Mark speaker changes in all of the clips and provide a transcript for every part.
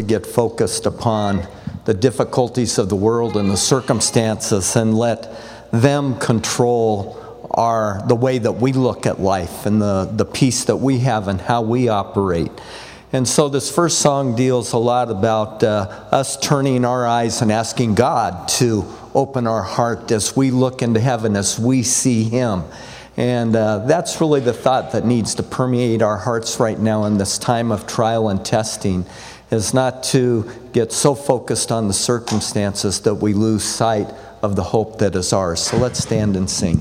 Speaker 1: get focused upon the difficulties of the world and the circumstances and let them control the way that we look at life and the peace that we have and how we operate. And so this first song deals a lot about us turning our eyes and asking God to open our heart as we look into heaven, as we see Him. And that's really the thought that needs to permeate our hearts right now in this time of trial and testing, is not to get so focused on the circumstances that we lose sight of the hope that is ours. So let's stand and sing.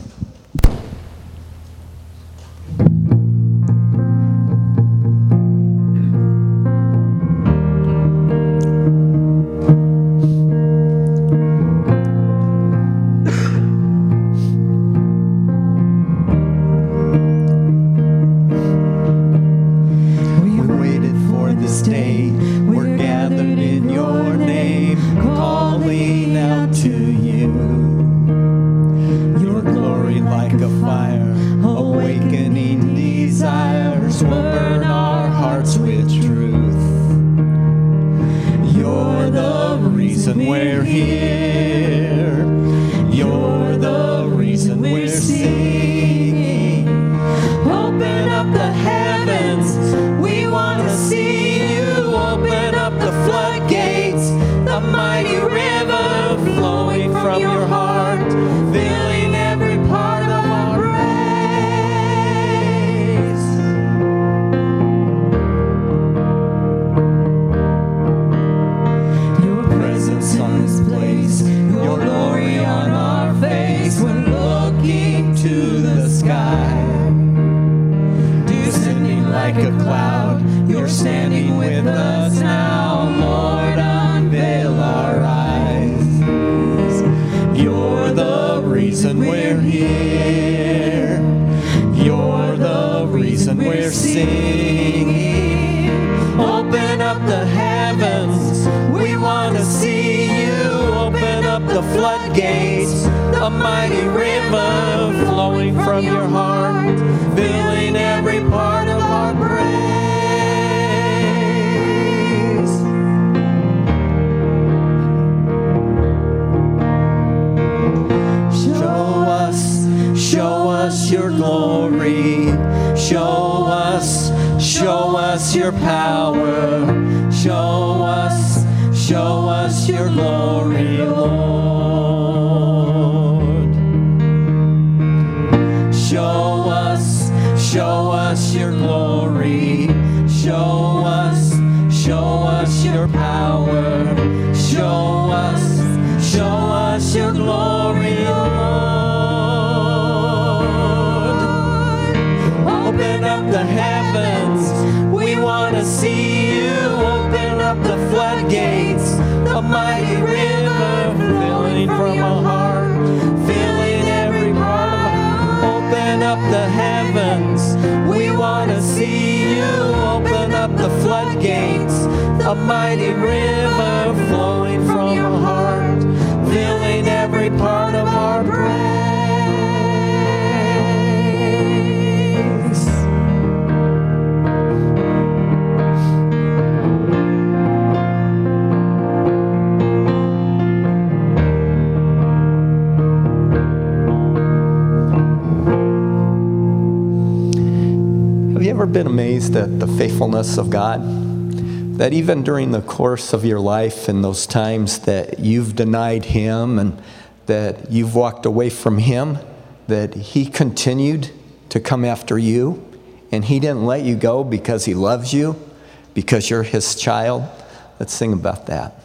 Speaker 1: Been amazed at the faithfulness of God? That even during the course of your life and those times that you've denied Him and that you've walked away from Him, that He continued to come after you, and He didn't let you go because He loves you, because you're His child. Let's sing about that.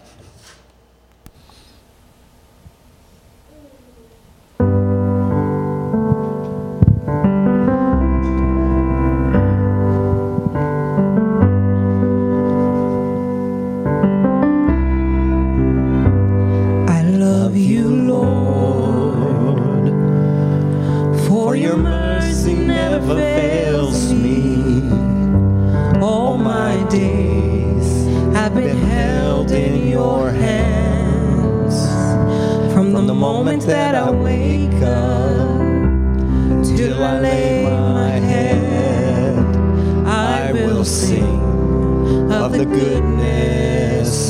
Speaker 2: Of the goodness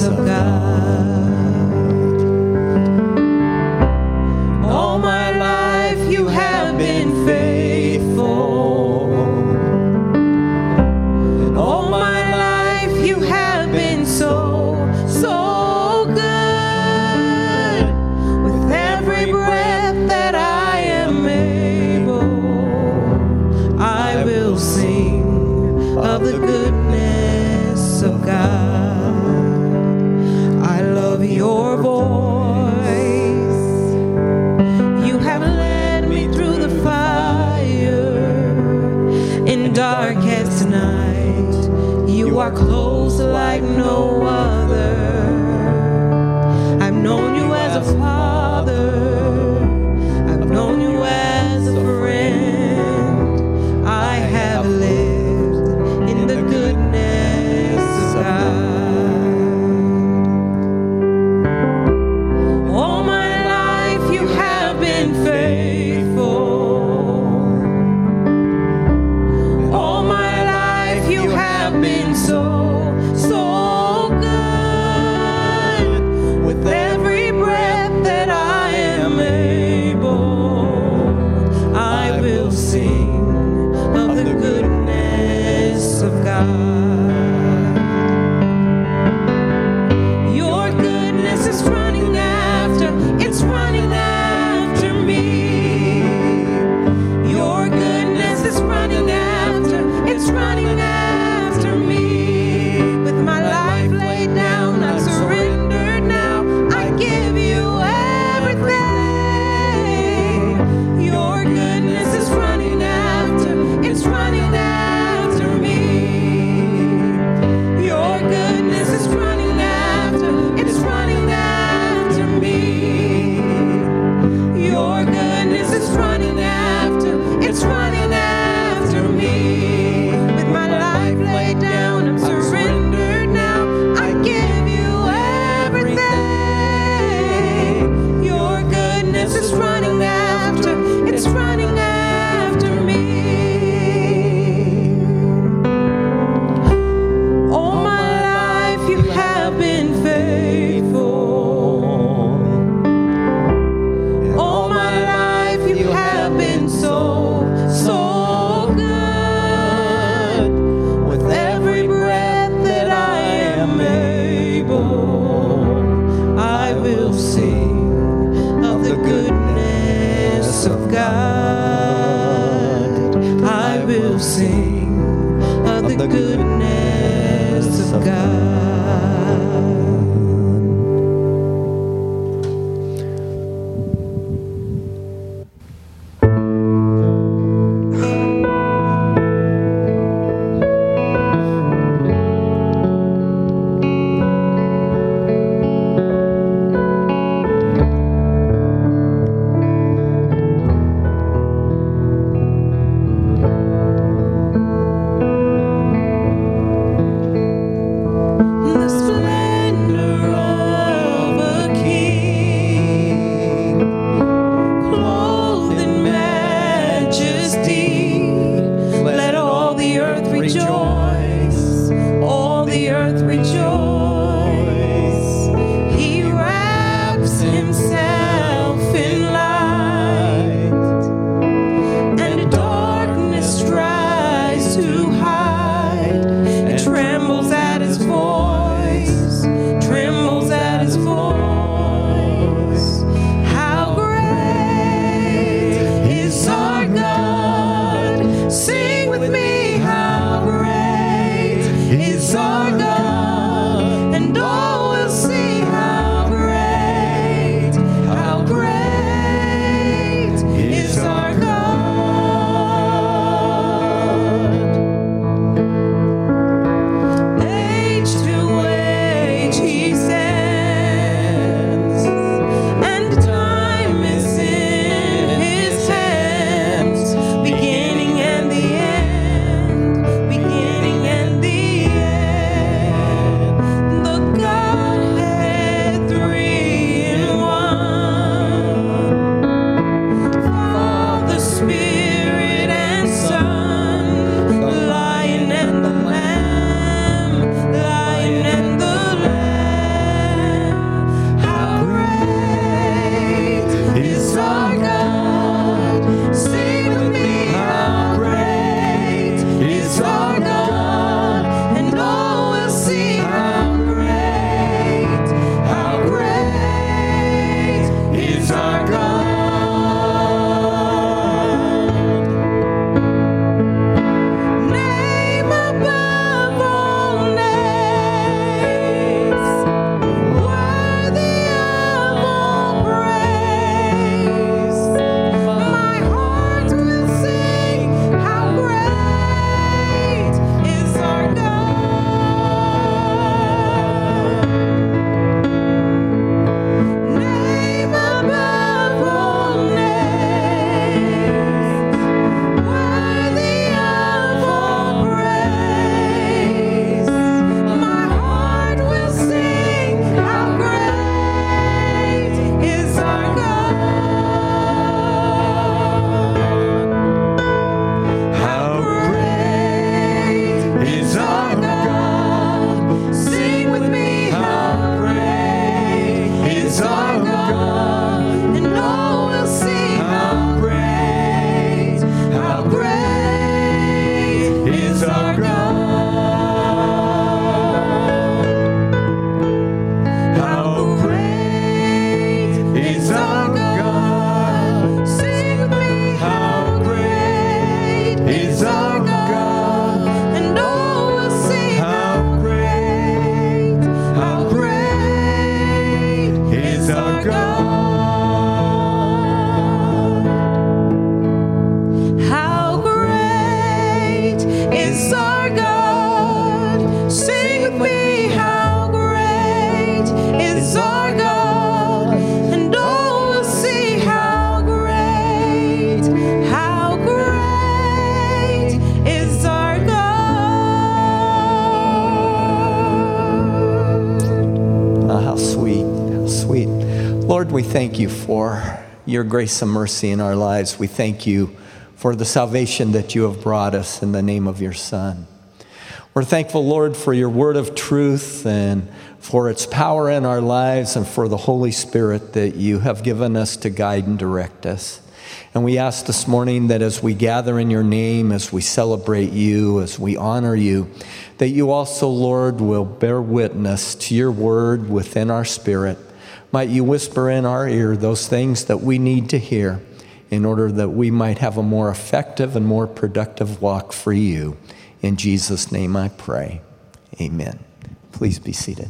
Speaker 1: Lord, we thank you for your grace and mercy in our lives. We thank you for the salvation that you have brought us in the name of your Son. We're thankful, Lord, for your word of truth and for its power in our lives and for the Holy Spirit that you have given us to guide and direct us. And we ask this morning that as we gather in your name, as we celebrate you, as we honor you, that you also, Lord, will bear witness to your word within our spirit. Might you whisper in our ear those things that we need to hear in order that we might have a more effective and more productive walk for you. In Jesus' name I pray. Amen. Please be seated.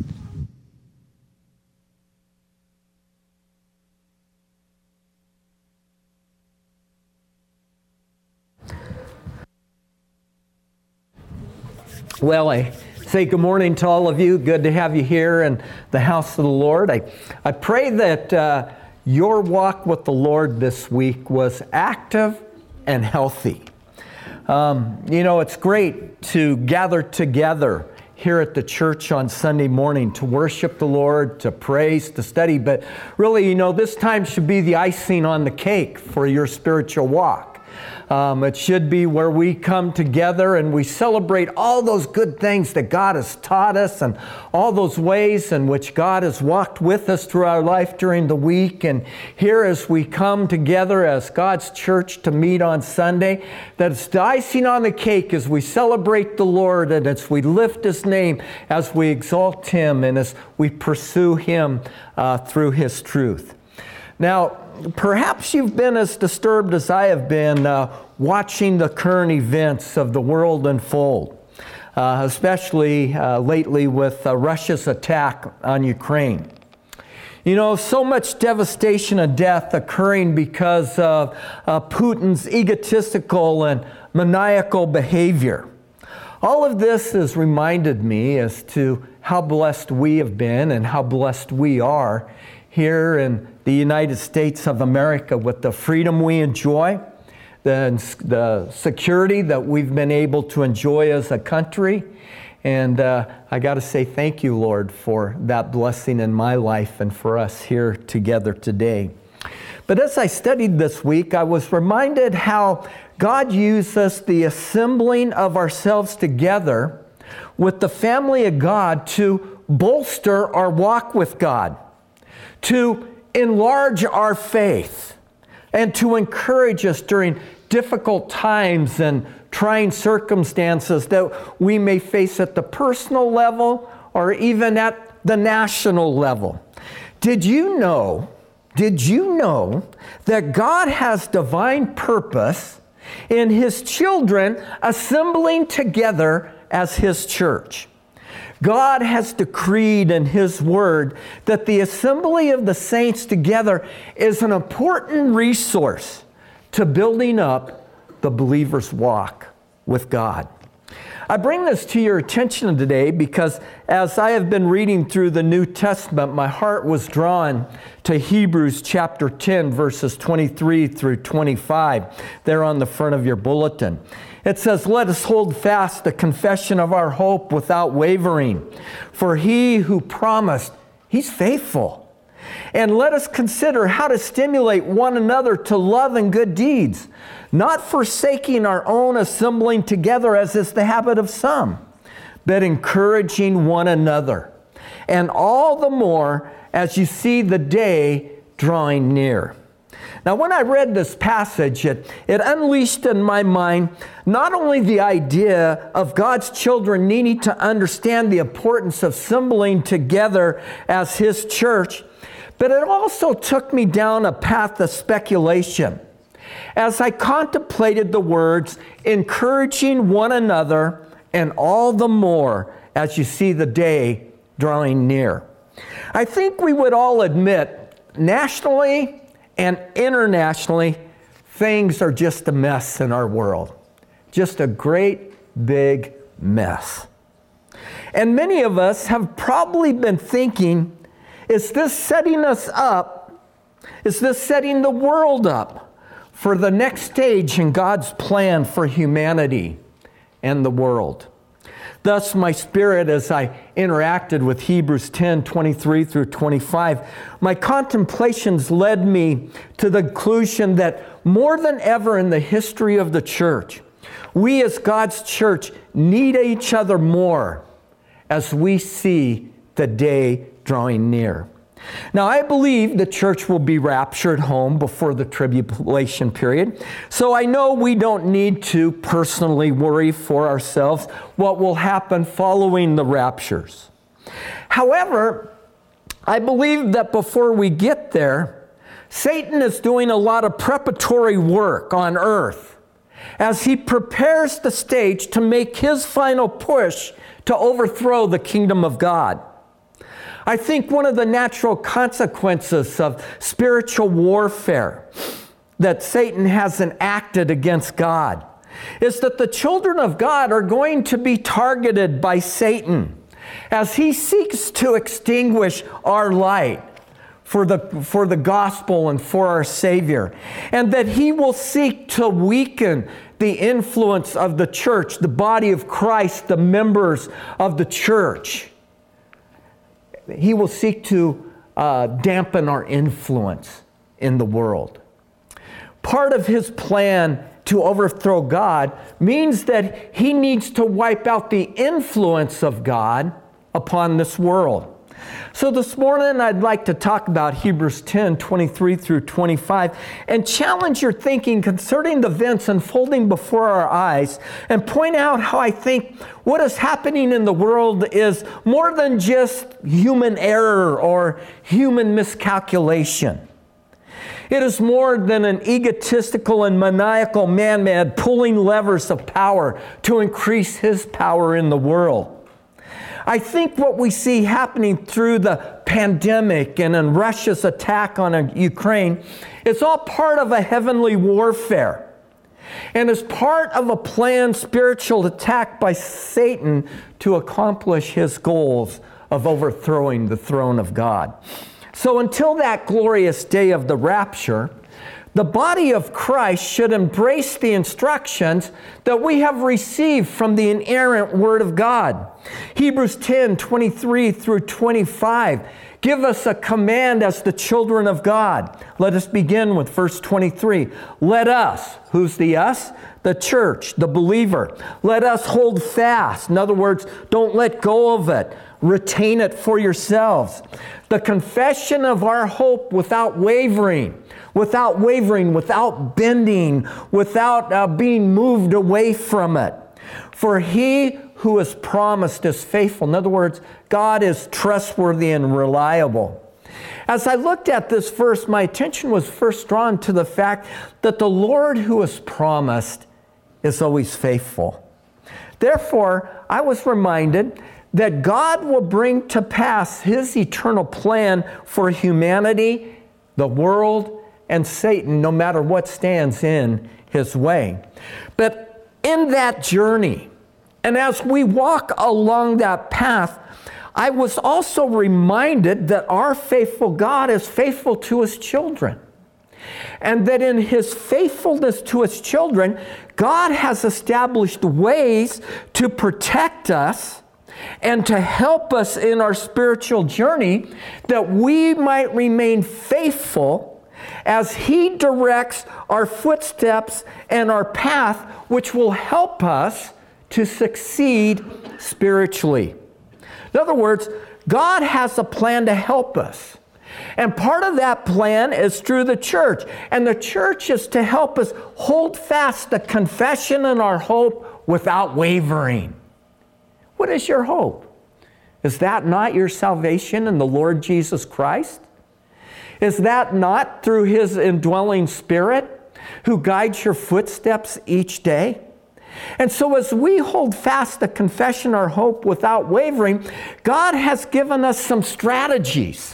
Speaker 1: Well, I say good morning to all of you. Good to have you here in the house of the Lord. I pray that your walk with the Lord this week was active and healthy. It's great to gather together here at the church on Sunday morning to worship the Lord, to praise, to study. But really, this time should be the icing on the cake for your spiritual walk. It should be where we come together and we celebrate all those good things that God has taught us and all those ways in which God has walked with us through our life during the week. And here as we come together as God's church to meet on Sunday, that it's the icing on the cake as we celebrate the Lord and as we lift His name, as we exalt Him and as we pursue Him through His truth. Now, perhaps you've been as disturbed as I have been watching the current events of the world unfold, especially lately with Russia's attack on Ukraine. So much devastation and death occurring because of Putin's egotistical and maniacal behavior. All of this has reminded me as to how blessed we have been and how blessed we are here in the United States of America with the freedom we enjoy, the security that we've been able to enjoy as a country. And I got to say thank you, Lord, for that blessing in my life and for us here together today. But as I studied this week, I was reminded how God uses the assembling of ourselves together with the family of God to bolster our walk with God, to enlarge our faith, and to encourage us during difficult times and trying circumstances that we may face at the personal level or even at the national level. Did you know that God has divine purpose in His children assembling together as His church? God has decreed in His Word that the assembly of the saints together is an important resource to building up the believer's walk with God. I bring this to your attention today because as I have been reading through the New Testament, my heart was drawn to Hebrews chapter 10, verses 23 through 25. They're on the front of your bulletin. It says, "Let us hold fast the confession of our hope without wavering, for He who promised, He's faithful. And let us consider how to stimulate one another to love and good deeds, not forsaking our own assembling together as is the habit of some, but encouraging one another. And all the more as you see the day drawing near." Now, when I read this passage, it unleashed in my mind not only the idea of God's children needing to understand the importance of assembling together as His church, but it also took me down a path of speculation as I contemplated the words, encouraging one another, and all the more as you see the day drawing near. I think we would all admit, nationally and internationally, things are just a mess in our world. Just a great big mess. And many of us have probably been thinking, is this setting us up? Is this setting the world up for the next stage in God's plan for humanity and the world? Thus, my spirit, as I interacted with Hebrews 10, 23 through 25, my contemplations led me to the conclusion that more than ever in the history of the church, we as God's church need each other more as we see the day drawing near. Now, I believe the church will be raptured home before the tribulation period, so I know we don't need to personally worry for ourselves what will happen following the raptures. However, I believe that before we get there, Satan is doing a lot of preparatory work on earth as he prepares the stage to make his final push to overthrow the kingdom of God. I think one of the natural consequences of spiritual warfare that Satan has enacted against God is that the children of God are going to be targeted by Satan as he seeks to extinguish our light for the gospel and for our Savior, and that he will seek to weaken the influence of the church, the body of Christ, the members of the church. He will seek to dampen our influence in the world. Part of his plan to overthrow God means that he needs to wipe out the influence of God upon this world. So this morning I'd like to talk about Hebrews 10, 23 through 25 and challenge your thinking concerning the events unfolding before our eyes and point out how I think what is happening in the world is more than just human error or human miscalculation. It is more than an egotistical and maniacal man pulling levers of power to increase his power in the world. I think what we see happening through the pandemic and in Russia's attack on Ukraine is all part of a heavenly warfare and is part of a planned spiritual attack by Satan to accomplish his goals of overthrowing the throne of God. So until that glorious day of the rapture, the body of Christ should embrace the instructions that we have received from the inerrant Word of God. Hebrews 10, 23 through 25 give us a command as the children of God. Let us begin with verse 23. Let us, who's the us? The church, the believer. Let us hold fast. In other words, don't let go of it. Retain it for yourselves. The confession of our hope without wavering, without bending, without being moved away from it. For he who is promised is faithful. In other words, God is trustworthy and reliable. As I looked at this verse, my attention was first drawn to the fact that the Lord who is promised is always faithful. Therefore, I was reminded that God will bring to pass his eternal plan for humanity, the world, and Satan, no matter what stands in his way. But in that journey, and as we walk along that path, I was also reminded that our faithful God is faithful to his children. And that in his faithfulness to his children, God has established ways to protect us and to help us in our spiritual journey, that we might remain faithful as he directs our footsteps and our path, which will help us to succeed spiritually. In other words, God has a plan to help us. And part of that plan is through the church. And the church is to help us hold fast the confession and our hope without wavering. What is your hope? Is that not your salvation in the Lord Jesus Christ? Is that not through his indwelling Spirit who guides your footsteps each day? And so as we hold fast the confession, our hope without wavering, God has given us some strategies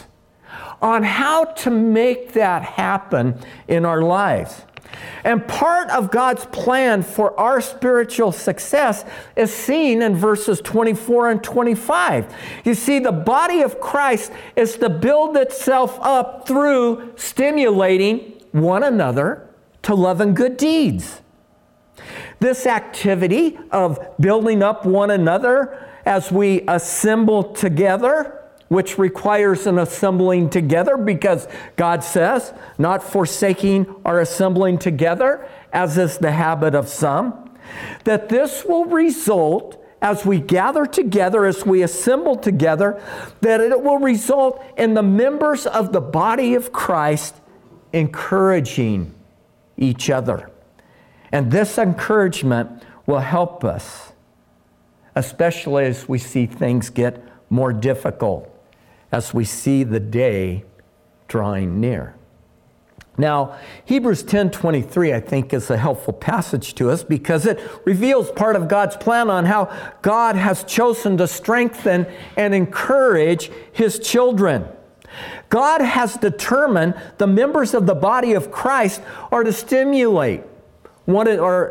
Speaker 1: on how to make that happen in our lives. And part of God's plan for our spiritual success is seen in verses 24 and 25. You see, the body of Christ is to build itself up through stimulating one another to love and good deeds.
Speaker 2: This activity of building up one another as we assemble together, which requires an assembling together because God says, not forsaking our assembling together, as is the habit of some, that this will result as we gather together, as we assemble together, that it will result in the members of the body of Christ encouraging each other. And this encouragement will help us, especially as we see things get more difficult, as we see the day drawing near. Now, Hebrews 10:23, I think, is a helpful passage to us because it reveals part of God's plan on how God has chosen to strengthen and encourage His children. God has determined the members of the body of Christ are to stimulate one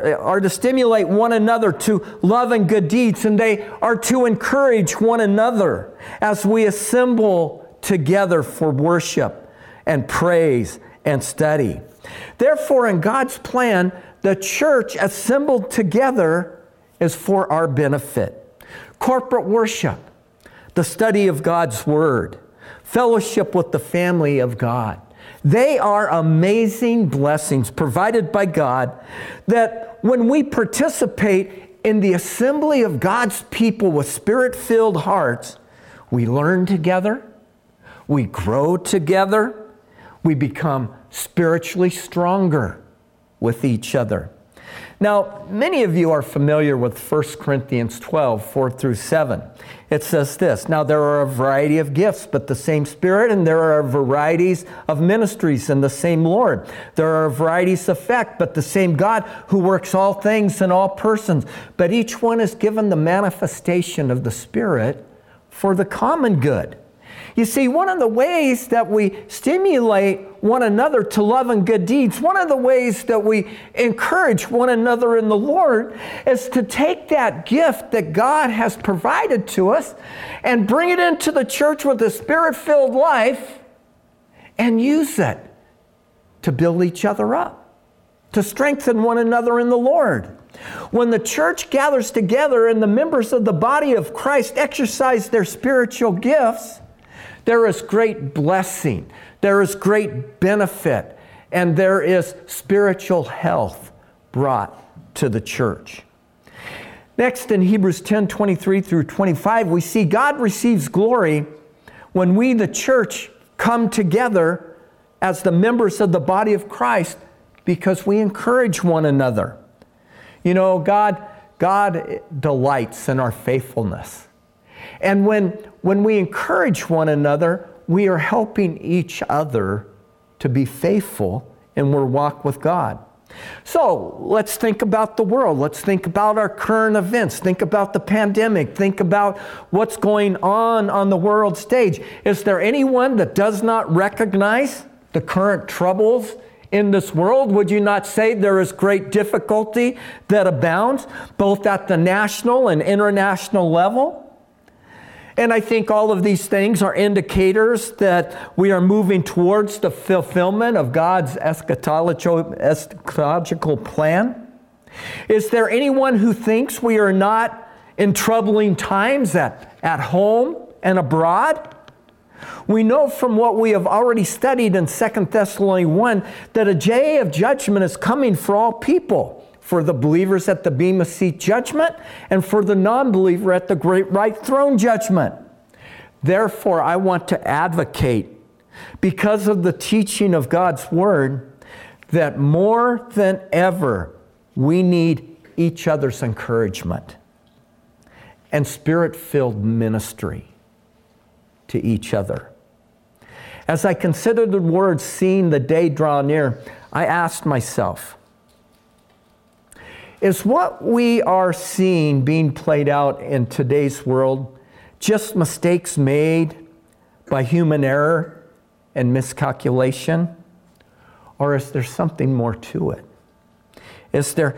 Speaker 2: another to love and good deeds, and they are to encourage one another as we assemble together for worship and praise and study. Therefore, in God's plan, the church assembled together is for our benefit. Corporate worship, the study of God's Word, fellowship with the family of God. They are amazing blessings provided by God that when we participate in the assembly of God's people with Spirit-filled hearts, we learn together, we grow together, we become spiritually stronger with each other. Now, many of you are familiar with 1 Corinthians 12, 4 through 7. It says this, "Now there are a variety of gifts, but the same Spirit, and there are varieties of ministries, and the same Lord. There are varieties of effect, but the same God who works all things in all persons. But each one is given the manifestation of the Spirit for the common good." You see, one of the ways that we stimulate one another to love and good deeds, one of the ways that we encourage one another in the Lord is to take that gift that God has provided to us and bring it into the church with a Spirit-filled life and use it to build each other up, to strengthen one another in the Lord. When the church gathers together and the members of the body of Christ exercise their spiritual gifts, there is great blessing, there is great benefit, and there is spiritual health brought to the church. Next, in Hebrews 10:23 through 25, we see God receives glory when we, the church, come together as the members of the body of Christ because we encourage one another. You know, God delights in our faithfulness. And when we encourage one another, we are helping each other to be faithful in our walk with God. So let's think about the world. Let's think about our current events. Think about the pandemic. Think about what's going on the world stage. Is there anyone that does not recognize the current troubles in this world? Would you not say there is great difficulty that abounds, both at the national and international level? And I think all of these things are indicators that we are moving towards the fulfillment of God's eschatological plan. Is there anyone who thinks we are not in troubling times at home and abroad? We know from what we have already studied in 2 Thessalonians 1 that a day of judgment is coming for all people. For the believers at the Bema Seat judgment, and for the non-believer at the great white throne judgment. Therefore, I want to advocate, because of the teaching of God's Word, that more than ever, we need each other's encouragement and Spirit-filled ministry to each other. As I considered the words, seeing the day draw near, I asked myself, is what we are seeing being played out in today's world just mistakes made by human error and miscalculation? Or is there something more to it? Is there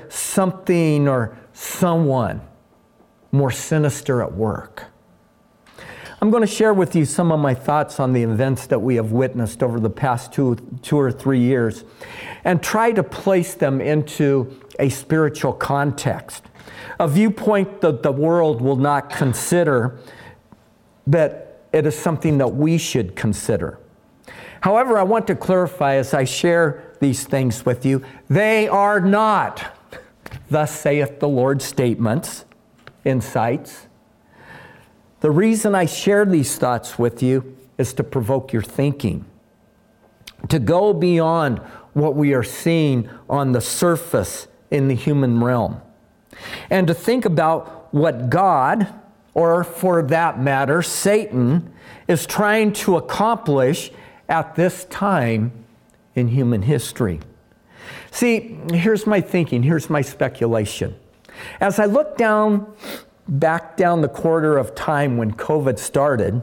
Speaker 2: something or someone more sinister at work? I'm going to share with you some of my thoughts on the events that we have witnessed over the past two or 3 years and try to place them into a spiritual context, a viewpoint that the world will not consider, but it is something that we should consider. However, I want to clarify as I share these things with you, they are not, thus saith the Lord statements, insights. The reason I share these thoughts with you is to provoke your thinking, to go beyond what we are seeing on the surface in the human realm, and to think about what God, or for that matter, Satan, is trying to accomplish at this time in human history. See, here's my thinking, here's my speculation. As I look back down the corridor of time when COVID started,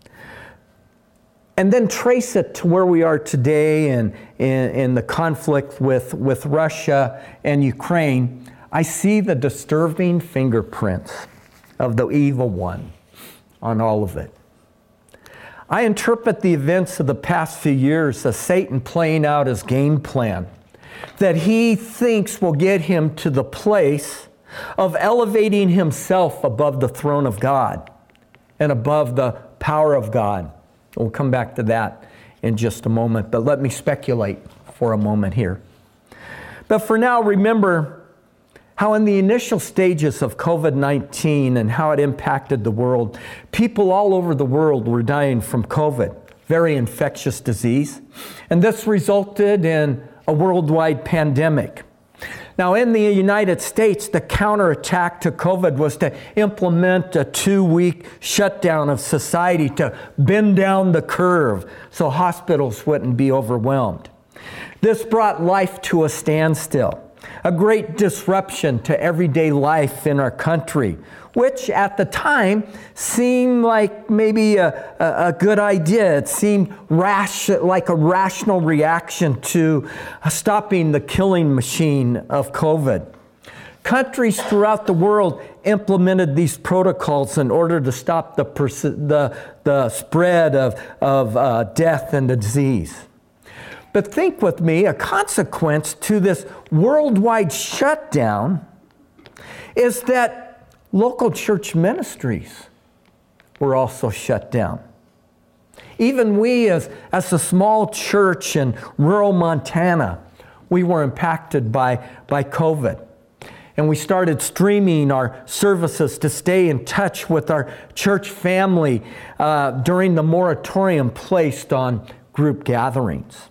Speaker 2: and then trace it to where we are today in the conflict with Russia and Ukraine, I see the disturbing fingerprints of the evil one on all of it. I interpret the events of the past few years as Satan playing out his game plan that he thinks will get him to the place of elevating himself above the throne of God and above the power of God. We'll come back to that in just a moment, but let me speculate for a moment here. But for now, remember how in the initial stages of COVID-19 and how it impacted the world, people all over the world were dying from COVID, very infectious disease, and this resulted in a worldwide pandemic. Now, in the United States, the counterattack to COVID was to implement a 2-week shutdown of society to bend down the curve so hospitals wouldn't be overwhelmed. This brought life to a standstill, a great disruption to everyday life in our country, which at the time seemed like maybe a good idea. It seemed like a rational reaction to stopping the killing machine of COVID. Countries throughout the world implemented these protocols in order to stop the spread of death and disease. But think with me, a consequence to this worldwide shutdown is that local church ministries were also shut down. Even we as a small church in rural Montana, we were impacted by COVID. And we started streaming our services to stay in touch with our church family during the moratorium placed on group gatherings.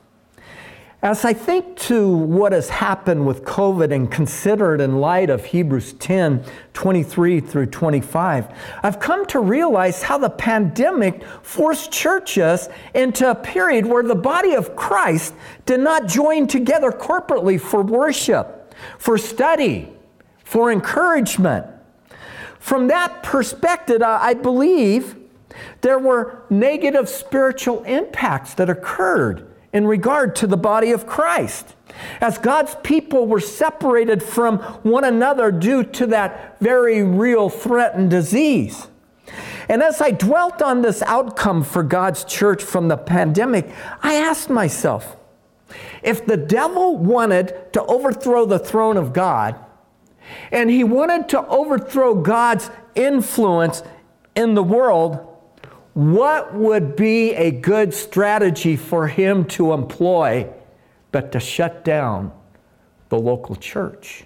Speaker 2: As I think to what has happened with COVID and consider it in light of Hebrews 10, 23 through 25, I've come to realize how the pandemic forced churches into a period where the body of Christ did not join together corporately for worship, for study, for encouragement. From that perspective, I believe there were negative spiritual impacts that occurred in regard to the body of Christ, as God's people were separated from one another due to that very real threat and disease. And as I dwelt on this outcome for God's church from the pandemic, I asked myself, if the devil wanted to overthrow the throne of God, and he wanted to overthrow God's influence in the world, what would be a good strategy for him to employ but to shut down the local church?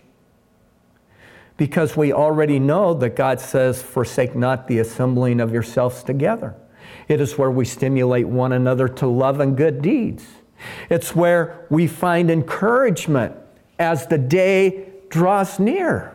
Speaker 2: Because we already know that God says, forsake not the assembling of yourselves together. It is where we stimulate one another to love and good deeds. It's where we find encouragement as the day draws near.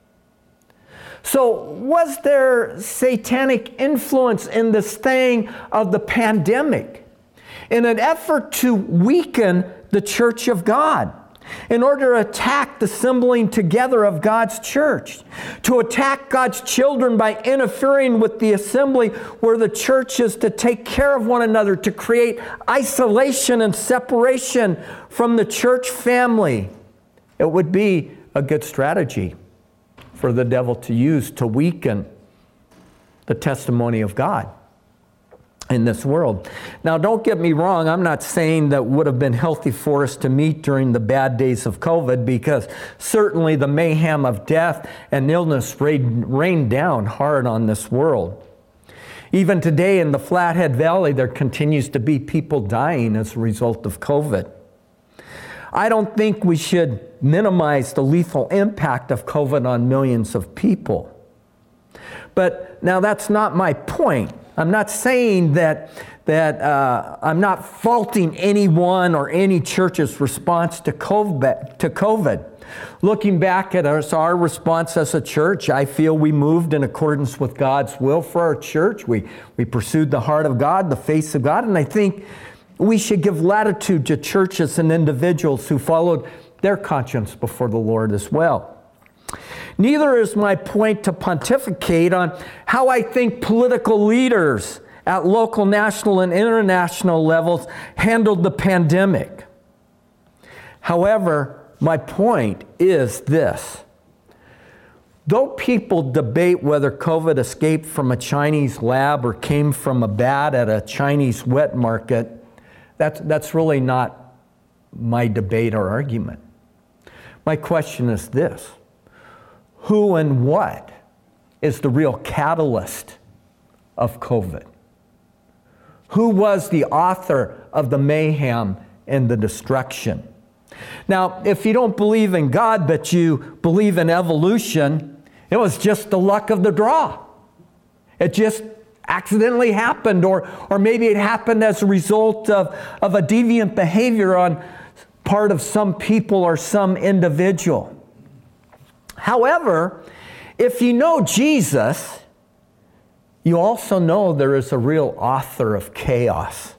Speaker 2: So was there satanic influence in this thing of the pandemic in an effort to weaken the church of God, in order to attack the assembling together of God's church, to attack God's children by interfering with the assembly where the church is to take care of one another, to create isolation and separation from the church family? It would be a good strategy for the devil to use to weaken the testimony of God. in this world. Now, don't get me wrong. I'm not saying that would have been healthy for us to meet during the bad days of COVID, because certainly the mayhem of death and illness rained down hard on this world. Even today in the Flathead Valley, there continues to be people dying as a result of COVID. I don't think we should minimize the lethal impact of COVID on millions of people. But now that's not my point. I'm not saying that I'm not faulting anyone or any church's response to COVID. Looking back at our response as a church, I feel we moved in accordance with God's will for our church. We pursued the heart of God, the face of God, and I think we should give latitude to churches and individuals who followed their conscience before the Lord as well. Neither is my point to pontificate on how I think political leaders at local, national, and international levels handled the pandemic. However, my point is this. Though people debate whether COVID escaped from a Chinese lab or came from a bat at a Chinese wet market, that's really not my debate or argument. My question is this. Who and what is the real catalyst of COVID? Who was the author of the mayhem and the destruction? Now, if you don't believe in God, but you believe in evolution, it was just the luck of the draw. It just accidentally happened, or maybe it happened as a result of a deviant behavior on part of some people or some individual. However, if you know Jesus, you also know there is a real author of chaos,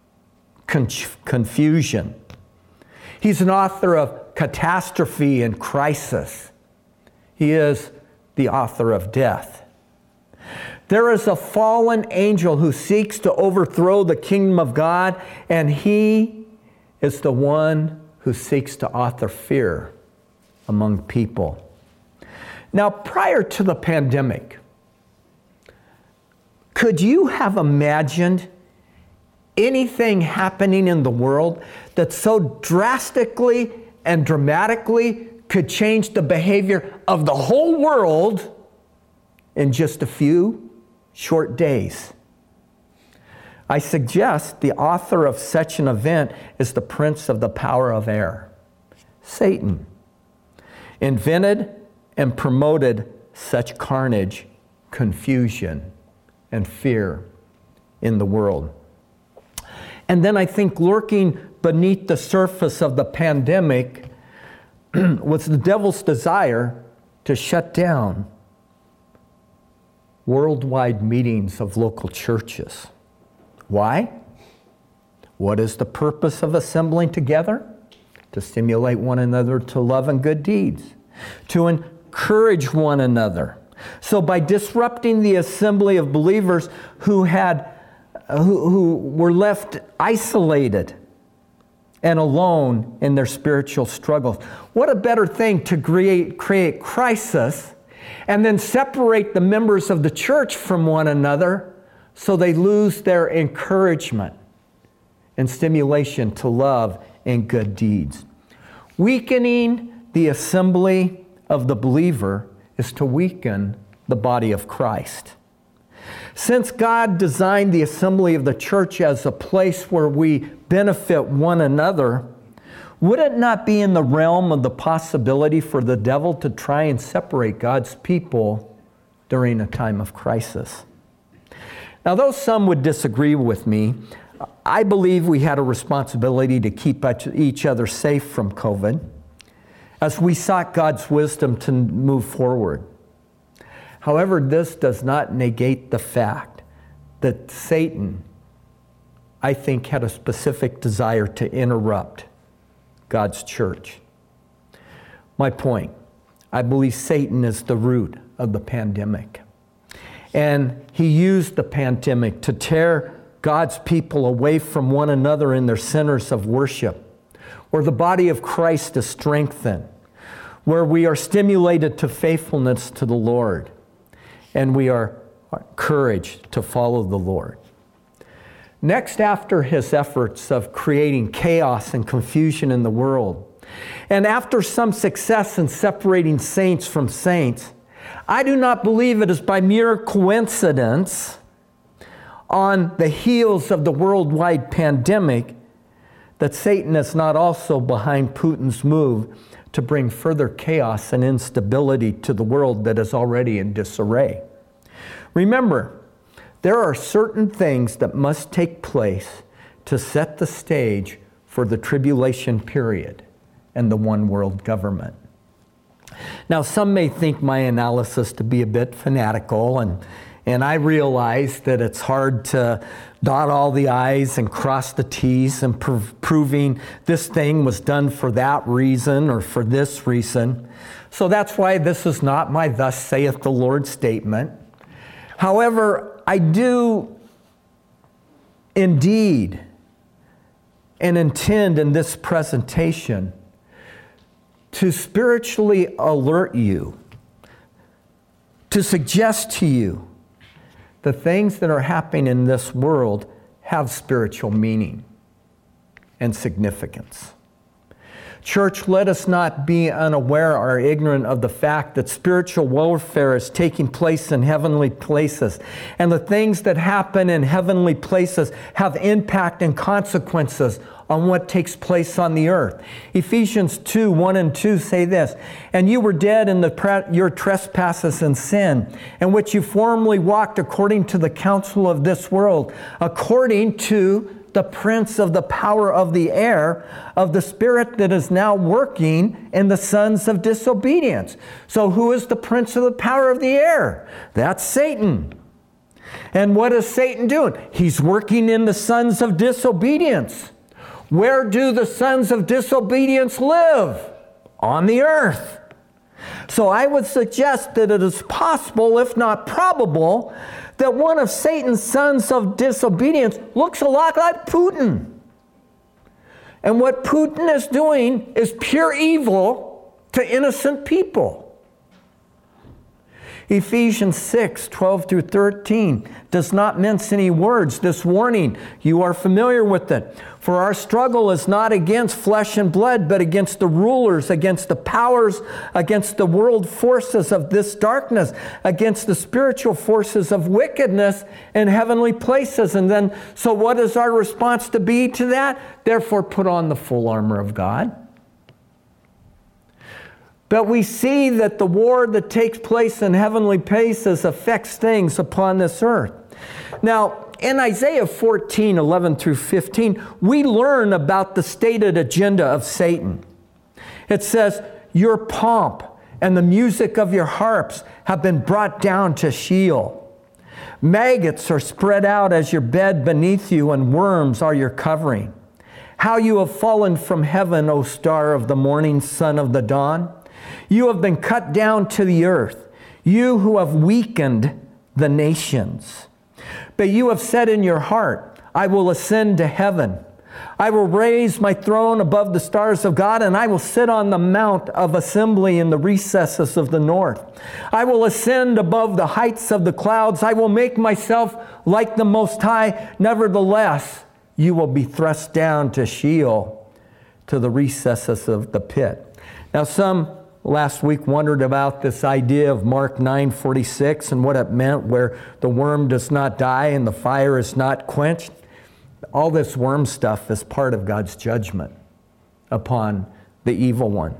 Speaker 2: confusion. He's an author of catastrophe and crisis. He is the author of death. There is a fallen angel who seeks to overthrow the kingdom of God, and he is the one who seeks to author fear among people. Now, prior to the pandemic, could you have imagined anything happening in the world that so drastically and dramatically could change the behavior of the whole world in just a few short days? I suggest the author of such an event is the prince of the power of air, Satan. Invented and promoted such carnage, confusion, and fear in the world. And then I think lurking beneath the surface of the pandemic was the devil's desire to shut down worldwide meetings of local churches. Why? What is the purpose of assembling together? To stimulate one another to love and good deeds, to encourage one another. So by disrupting the assembly of believers who were left isolated and alone in their spiritual struggles, what a better thing to create crisis and then separate the members of the church from one another so they lose their encouragement and stimulation to love and good deeds. Weakening the assembly of the believer is to weaken the body of Christ. Since God designed the assembly of the church as a place where we benefit one another, would it not be in the realm of the possibility for the devil to try and separate God's people during a time of crisis? Now, though some would disagree with me, I believe we had a responsibility to keep each other safe from COVID as we sought God's wisdom to move forward. However, this does not negate the fact that Satan, I think, had a specific desire to interrupt God's church. My point, I believe Satan is the root of the pandemic. And he used the pandemic to tear God's people away from one another in their centers of worship, where the body of Christ is strengthened, where we are stimulated to faithfulness to the Lord, and we are encouraged to follow the Lord. Next, after his efforts of creating chaos and confusion in the world, and after some success in separating saints from saints, I do not believe it is by mere coincidence on the heels of the worldwide pandemic that Satan is not also behind Putin's move to bring further chaos and instability to the world that is already in disarray. Remember, there are certain things that must take place to set the stage for the tribulation period and the one world government. Now, some may think my analysis to be a bit fanatical, and I realize that it's hard to dot all the I's and cross the T's and proving this thing was done for that reason or for this reason. So that's why this is not my thus saith the Lord statement. However, I do indeed and intend in this presentation to spiritually alert you, to suggest to you the things that are happening in this world have spiritual meaning and significance. Church, let us not be unaware or ignorant of the fact that spiritual warfare is taking place in heavenly places. And the things that happen in heavenly places have impact and consequences on what takes place on the earth. Ephesians 2:1-2 say this, "And you were dead in your trespasses and sin, in which you formerly walked according to the counsel of this world, according to the prince of the power of the air, of the spirit that is now working in the sons of disobedience." So who is the prince of the power of the air? That's Satan. And what is Satan doing? He's working in the sons of disobedience. Where do the sons of disobedience live? On the earth. So I would suggest that it is possible, if not probable, that one of Satan's sons of disobedience looks a lot like Putin. And what Putin is doing is pure evil to innocent people. Ephesians 6:12-13 does not mince any words. This warning, you are familiar with it. "For our struggle is not against flesh and blood, but against the rulers, against the powers, against the world forces of this darkness, against the spiritual forces of wickedness in heavenly places." And then, so what is our response to be to that? "Therefore put on the full armor of God." But we see that the war that takes place in heavenly places affects things upon this earth. Now, in Isaiah 14:11-15, we learn about the stated agenda of Satan. It says, "Your pomp and the music of your harps have been brought down to Sheol. Maggots are spread out as your bed beneath you, and worms are your covering. How you have fallen from heaven, O star of the morning, son of the dawn. You have been cut down to the earth, you who have weakened the nations. But you have said in your heart, I will ascend to heaven. I will raise my throne above the stars of God, and I will sit on the mount of assembly in the recesses of the north. I will ascend above the heights of the clouds. I will make myself like the Most High. Nevertheless, you will be thrust down to Sheol, to the recesses of the pit." Now, some last week wondered about this idea of Mark 9:46 and what it meant, where the worm does not die and the fire is not quenched. All this worm stuff is part of God's judgment upon the evil one.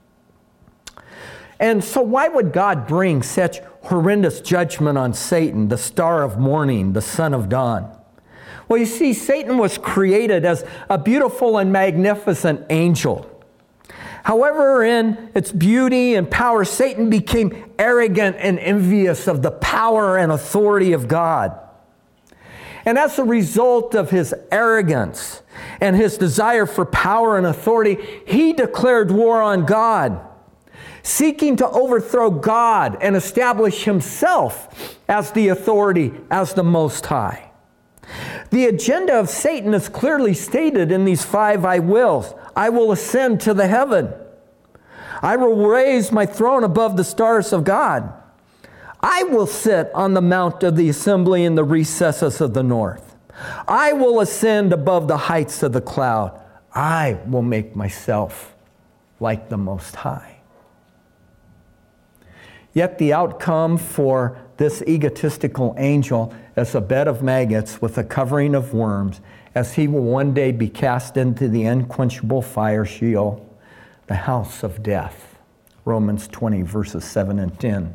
Speaker 2: And so why would God bring such horrendous judgment on Satan, the star of morning, the son of dawn? Well, you see, Satan was created as a beautiful and magnificent angel. However, in its beauty and power, Satan became arrogant and envious of the power and authority of God. And as a result of his arrogance and his desire for power and authority, he declared war on God, seeking to overthrow God and establish himself as the authority, as the Most High. The agenda of Satan is clearly stated in these 5 I wills. I will ascend to the heaven. I will raise my throne above the stars of God. I will sit on the mount of the assembly in the recesses of the north. I will ascend above the heights of the cloud. I will make myself like the Most High. Yet the outcome for this egotistical angel is a bed of maggots with a covering of worms, as he will one day be cast into the unquenchable fire, Sheol, the house of death. Romans 20, verses 7 and 10.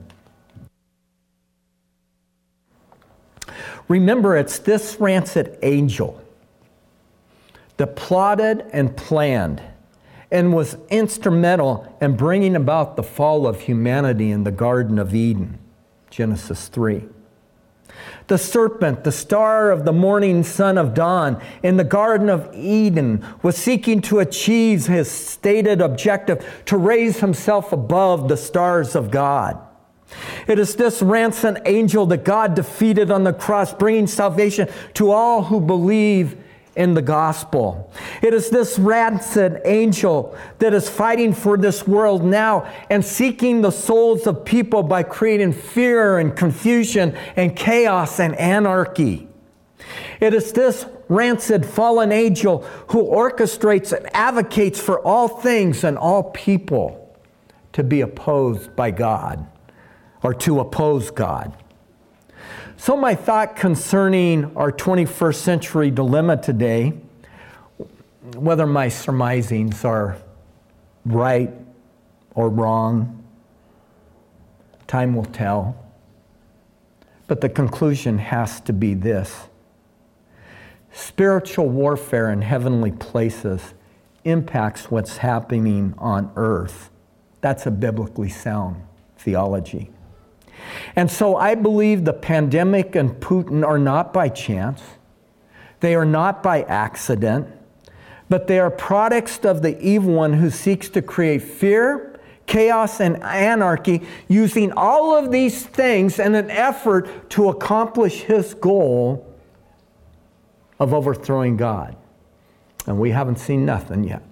Speaker 2: Remember, it's this rancid angel that plotted and planned and was instrumental in bringing about the fall of humanity in the Garden of Eden, Genesis 3. The serpent, the star of the morning son of dawn in the Garden of Eden, was seeking to achieve his stated objective to raise himself above the stars of God. It is this ransomed angel that God defeated on the cross, bringing salvation to all who believe in the gospel. It is this rancid angel that is fighting for this world now and seeking the souls of people by creating fear and confusion and chaos and anarchy. It is this rancid fallen angel who orchestrates and advocates for all things and all people to be opposed by God, or to oppose God. So my thought concerning our 21st century dilemma today, whether my surmisings are right or wrong, time will tell. But the conclusion has to be this: spiritual warfare in heavenly places impacts what's happening on earth. That's a biblically sound theology. And so I believe the pandemic and Putin are not by chance. They are not by accident, but they are products of the evil one who seeks to create fear, chaos, and anarchy, using all of these things in an effort to accomplish his goal of overthrowing God. And we haven't seen nothing yet.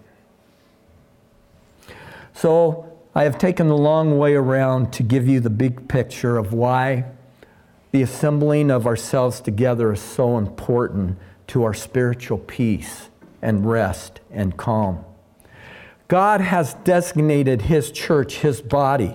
Speaker 2: So I have taken the long way around to give you the big picture of why the assembling of ourselves together is so important to our spiritual peace and rest and calm. God has designated His church, His body.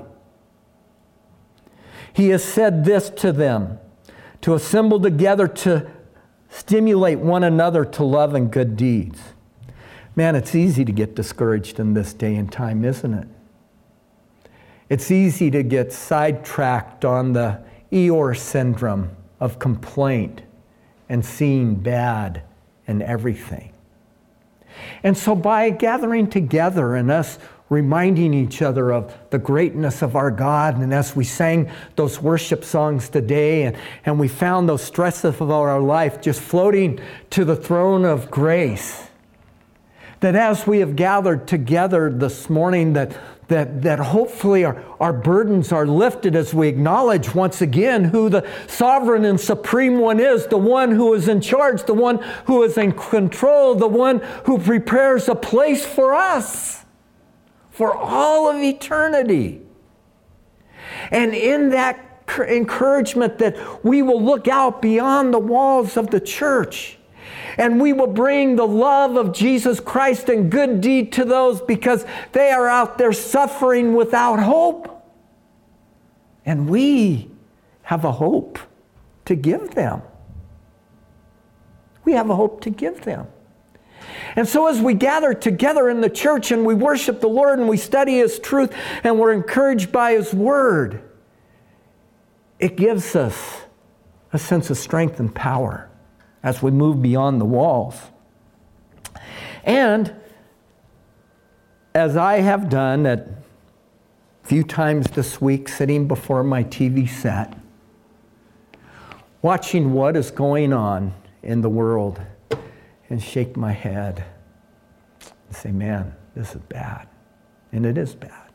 Speaker 2: He has said this to them, to assemble together to stimulate one another to love and good deeds. Man, it's easy to get discouraged in this day and time, isn't it? It's easy to get sidetracked on the Eeyore syndrome of complaint and seeing bad in everything. And so by gathering together and us reminding each other of the greatness of our God, and as we sang those worship songs today, and we found those stresses of our life just floating to the throne of grace, that as we have gathered together this morning, that hopefully our burdens are lifted as we acknowledge once again who the sovereign and supreme one is, the one who is in charge, the one who is in control, the one who prepares a place for us for all of eternity. And in that encouragement that we will look out beyond the walls of the church, and we will bring the love of Jesus Christ and good deed to those because they are out there suffering without hope. And we have a hope to give them. We have a hope to give them. And so as we gather together in the church and we worship the Lord and we study His truth and we're encouraged by His Word, it gives us a sense of strength and power as we move beyond the walls. And as I have done a few times this week, sitting before my TV set, watching what is going on in the world, and shake my head and say, man, this is bad. And it is bad.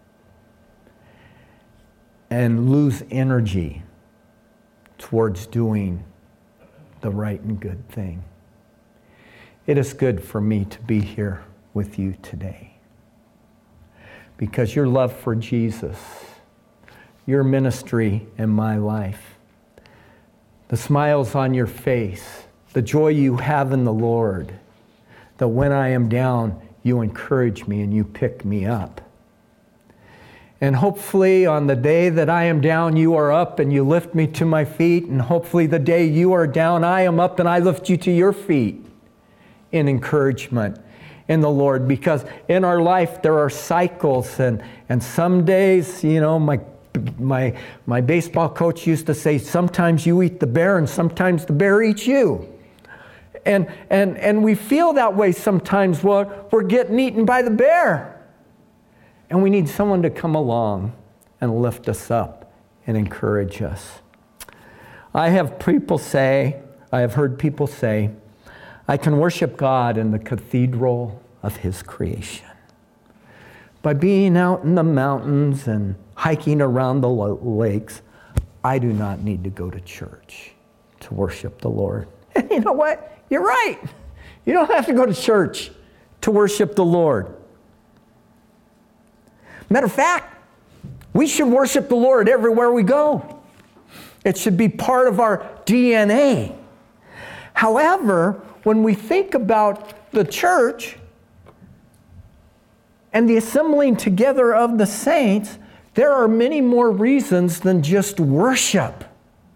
Speaker 2: And lose energy towards doing the right and good thing. It is good for me to be here with you today, because your love for Jesus, your ministry in my life, the smiles on your face, the joy you have in the Lord, that when I am down, you encourage me and you pick me up. And hopefully on the day that I am down, you are up and you lift me to my feet. And hopefully the day you are down, I am up and I lift you to your feet in encouragement in the Lord. Because in our life, there are cycles. And some days, you know, my baseball coach used to say, sometimes you eat the bear and sometimes the bear eats you. And we feel that way sometimes. Well, we're getting eaten by the bear. And we need someone to come along and lift us up and encourage us. I have heard people say, I can worship God in the cathedral of His creation. By being out in the mountains and hiking around the lakes, I do not need to go to church to worship the Lord. And you know what? You're right. You don't have to go to church to worship the Lord. Matter of fact, we should worship the Lord everywhere we go. It should be part of our DNA. However, when we think about the church and the assembling together of the saints, there are many more reasons than just worship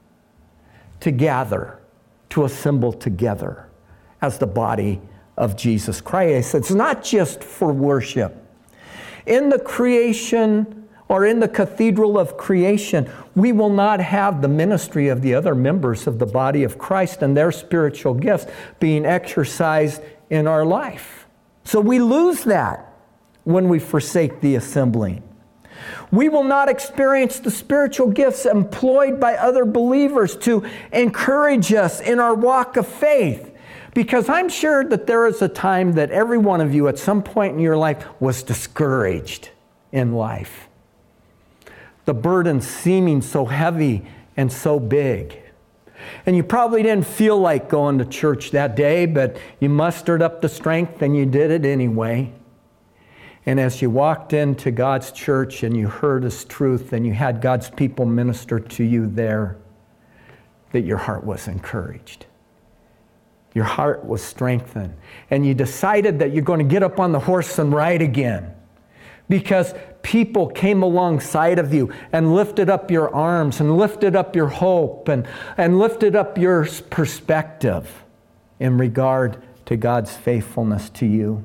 Speaker 2: to gather, to assemble together as the body of Jesus Christ. It's not just for worship. In the creation, or in the cathedral of creation, we will not have the ministry of the other members of the body of Christ and their spiritual gifts being exercised in our life. So we lose that when we forsake the assembling. We will not experience the spiritual gifts employed by other believers to encourage us in our walk of faith. Because I'm sure that there is a time that every one of you at some point in your life was discouraged in life. The burden seeming so heavy and so big. And you probably didn't feel like going to church that day, but you mustered up the strength and you did it anyway. And as you walked into God's church and you heard His truth and you had God's people minister to you there, that your heart was encouraged. Your heart was strengthened. And you decided that you're going to get up on the horse and ride again. Because people came alongside of you and lifted up your arms and lifted up your hope and lifted up your perspective in regard to God's faithfulness to you.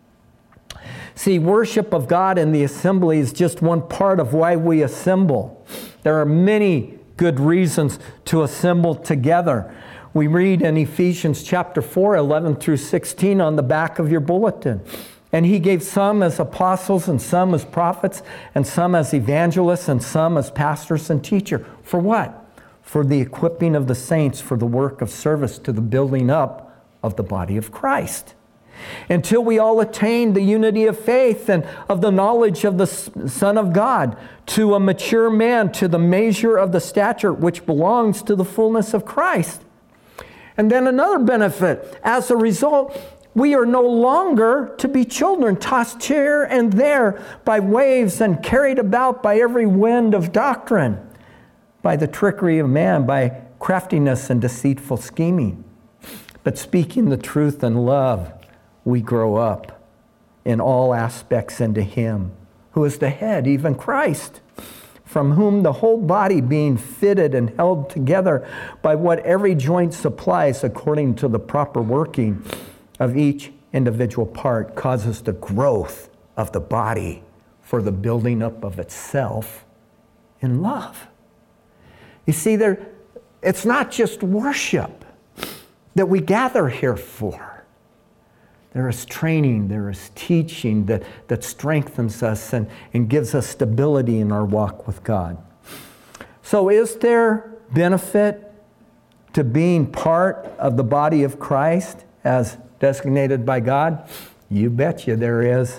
Speaker 2: See, worship of God in the assembly is just one part of why we assemble. There are many good reasons to assemble together. We read in Ephesians chapter 4, 11 through 16 on the back of your bulletin. And He gave some as apostles and some as prophets and some as evangelists and some as pastors and teachers. For what? For the equipping of the saints for the work of service to the building up of the body of Christ. Until we all attain the unity of faith and of the knowledge of the Son of God, to a mature man, to the measure of the stature which belongs to the fullness of Christ. And then another benefit, as a result, we are no longer to be children, tossed here and there by waves and carried about by every wind of doctrine, by the trickery of man, by craftiness and deceitful scheming. But speaking the truth in love, we grow up in all aspects into Him, who is the head, even Christ, from whom the whole body being fitted and held together by what every joint supplies according to the proper working of each individual part causes the growth of the body for the building up of itself in love. You see, it's not just worship that we gather here for. There is training, there is teaching that strengthens us and gives us stability in our walk with God. So is there benefit to being part of the body of Christ as designated by God? You betcha there is.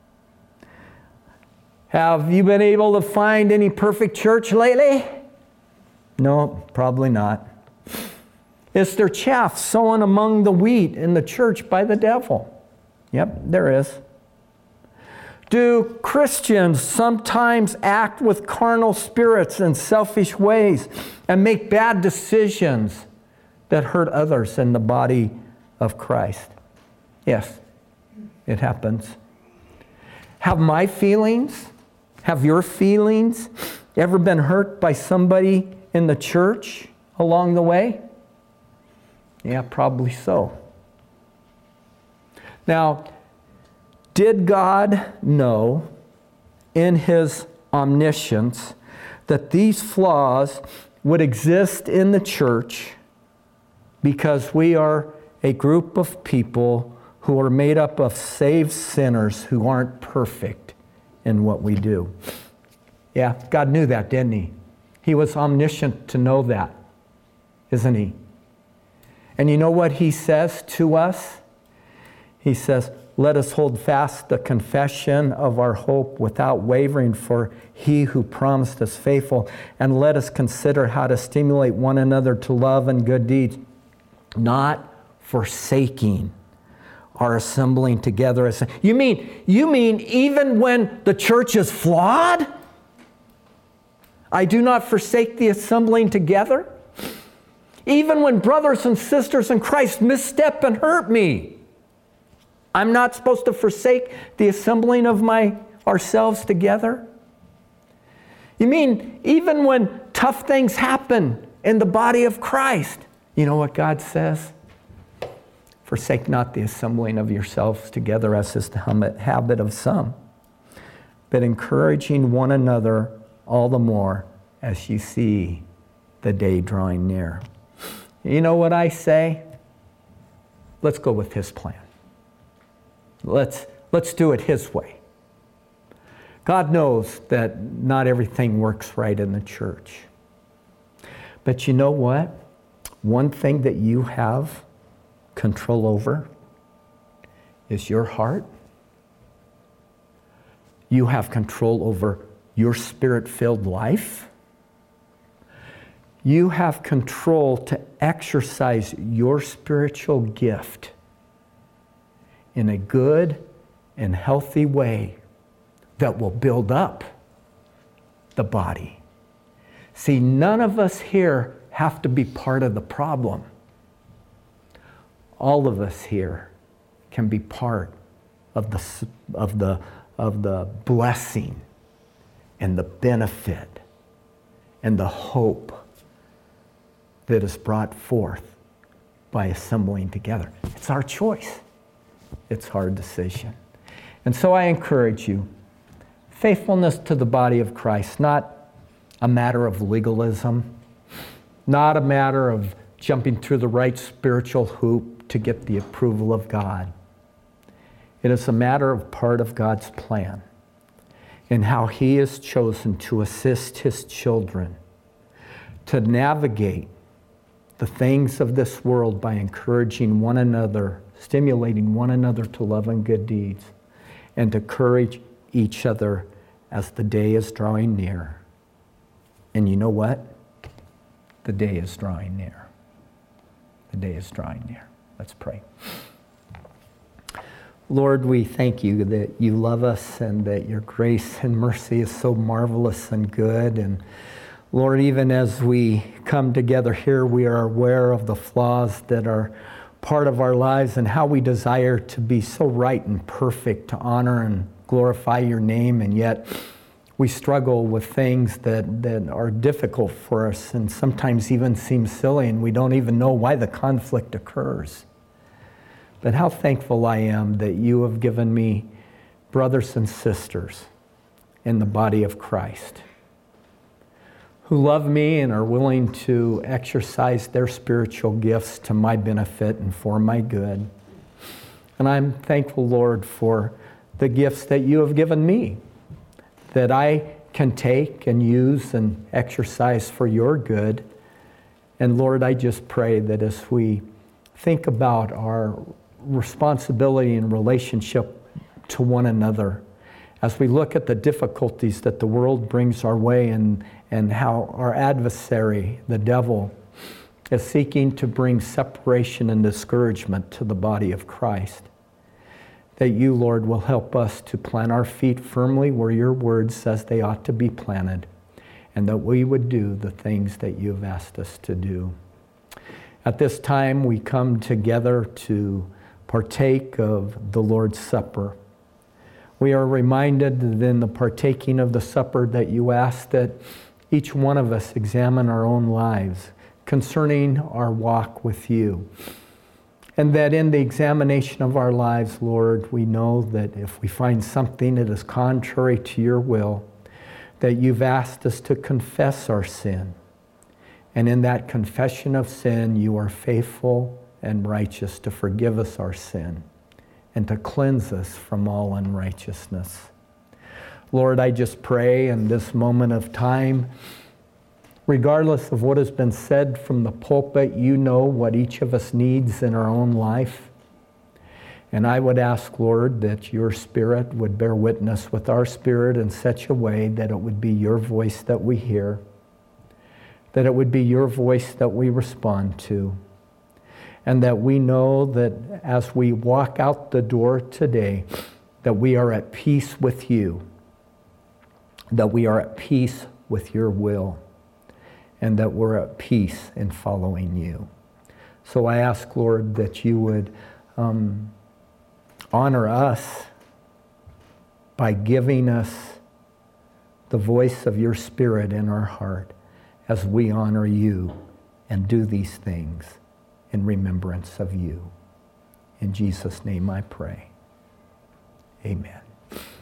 Speaker 2: Have you been able to find any perfect church lately? No, probably not. Is there chaff sown among the wheat in the church by the devil? Yep, there is. Do Christians sometimes act with carnal spirits and selfish ways and make bad decisions that hurt others in the body of Christ. Yes, it happens. Have my feelings, have your feelings ever been hurt by somebody in the church along the way? Yeah, probably so. Now, did God know in His omniscience that these flaws would exist in the church because we are a group of people who are made up of saved sinners who aren't perfect in what we do? Yeah, God knew that, didn't He? He was omniscient to know that, isn't He? And you know what He says to us? He says, let us hold fast the confession of our hope without wavering, for He who promised is faithful. And let us consider how to stimulate one another to love and good deeds, not forsaking our assembling together. You mean even when the church is flawed, I do not forsake the assembling together? Even when brothers and sisters in Christ misstep and hurt me, I'm not supposed to forsake the assembling of ourselves together? You mean even when tough things happen in the body of Christ, you know what God says? Forsake not the assembling of yourselves together, as is the habit of some, but encouraging one another all the more as you see the day drawing near. You know what I say? Let's go with His plan. Let's do it His way. God knows that not everything works right in the church. But you know what? One thing that you have control over is your heart. You have control over your spirit-filled life. You have control to exercise your spiritual gift in a good and healthy way that will build up the body. See, none of us here have to be part of the problem. All of us here can be part of the blessing and the benefit and the hope that is brought forth by assembling together. It's our choice. It's our decision. And so I encourage you, faithfulness to the body of Christ, not a matter of legalism, not a matter of jumping through the right spiritual hoop to get the approval of God. It is a matter of part of God's plan and how He has chosen to assist His children to navigate the things of this world by encouraging one another, stimulating one another to love and good deeds, and to encourage each other as the day is drawing near. And you know what? The day is drawing near. The day is drawing near. Let's pray. Lord, we thank You that You love us and that Your grace and mercy is so marvelous and good. And Lord, even as we come together here, we are aware of the flaws that are part of our lives and how we desire to be so right and perfect to honor and glorify Your name, and yet we struggle with things that are difficult for us and sometimes even seem silly, and we don't even know why the conflict occurs. But how thankful I am that You have given me brothers and sisters in the body of Christ who love me and are willing to exercise their spiritual gifts to my benefit and for my good. And I'm thankful, Lord, for the gifts that You have given me, that I can take and use and exercise for Your good. And Lord, I just pray that as we think about our responsibility and relationship to one another, as we look at the difficulties that the world brings our way and how our adversary, the devil, is seeking to bring separation and discouragement to the body of Christ, that You, Lord, will help us to plant our feet firmly where Your word says they ought to be planted, and that we would do the things that You've asked us to do. At this time, we come together to partake of the Lord's Supper. We are reminded that in the partaking of the supper that you ask that each one of us examine our own lives concerning our walk with you. And that in the examination of our lives, Lord, we know that if we find something that is contrary to your will, that you've asked us to confess our sin. And in that confession of sin, you are faithful and righteous to forgive us our sin and to cleanse us from all unrighteousness. Lord, I just pray in this moment of time, regardless of what has been said from the pulpit, you know what each of us needs in our own life. And I would ask, Lord, that your Spirit would bear witness with our spirit in such a way that it would be your voice that we hear, that it would be your voice that we respond to, and that we know that as we walk out the door today, that we are at peace with you, that we are at peace with your will, and that we're at peace in following you. So I ask, Lord, that you would honor us by giving us the voice of your Spirit in our heart as we honor you and do these things in remembrance of you. In Jesus' name I pray. Amen.